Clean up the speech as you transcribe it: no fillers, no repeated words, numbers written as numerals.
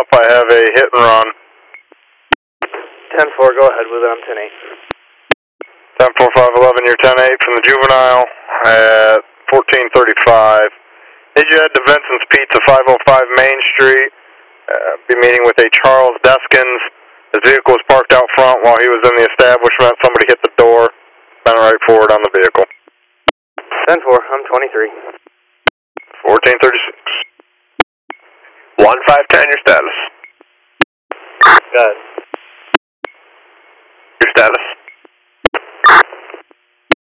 up. I have a hit and run. 10-4, go ahead with it. I'm 10-8. 10-4-5-11, you're 10-8 from the juvenile at 1435. Did you head to Vincent's Pizza, 505 Main Street? Be meeting with a Charles Deskins. His vehicle was parked out front while he was in the establishment. Somebody hit the door. Been right forward on the vehicle. 10-4, I'm 23. 1436. 1510, your status. Got it. Your status.